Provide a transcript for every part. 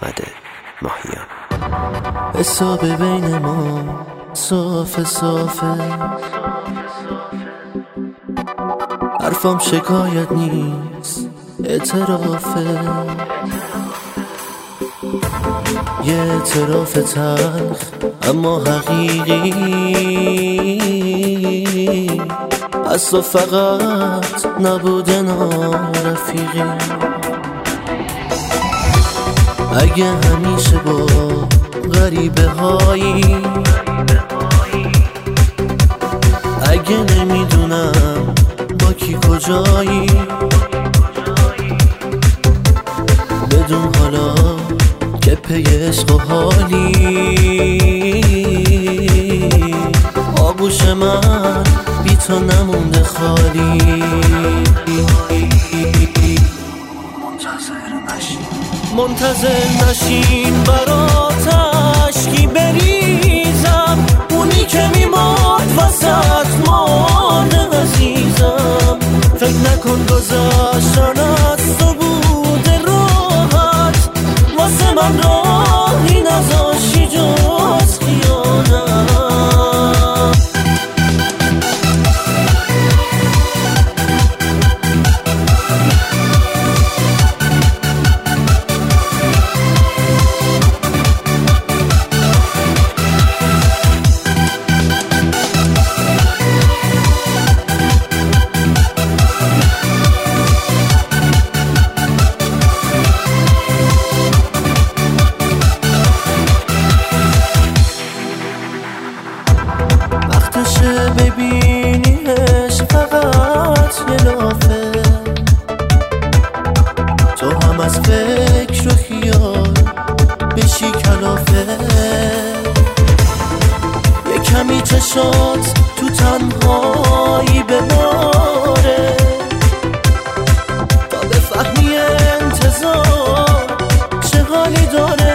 احمد ماهیان. حساب بین ما صافه صافه، حرفم شکایت نیست اعترافه، یه اعتراف تلخ اما حقیقی، از تو فقط نبوده نارفیقی. اگه همیشه با غریبه هایی، اگه نمیدونم با کی کجایی، بدون حالا که پی عشق و حالی، آغوش من بی تو نمونده خالی. منتظر نشین برات اشکی بریزم، اونی که میماد وسط مانه عزیزم. فکر نکن گذشتن از تو بوده راحت، واسه من راهی نذاشی جز خیانت. وقتشه ببینیش فقط یه لافه، تو هم از فکر و خیال بشی کلافه. یه کمی چشات تو تنهایی بباره، تا بفهمی انتظار چه حالی داره.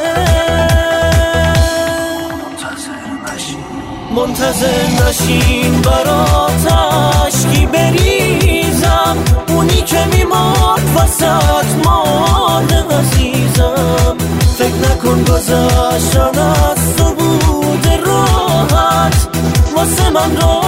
منتظر نشین برات اشکی بریزم، اونی که میماد وسط مانه عزیزم. فکر نکن گذشتن از تو بوده راحت، واسه من راحت.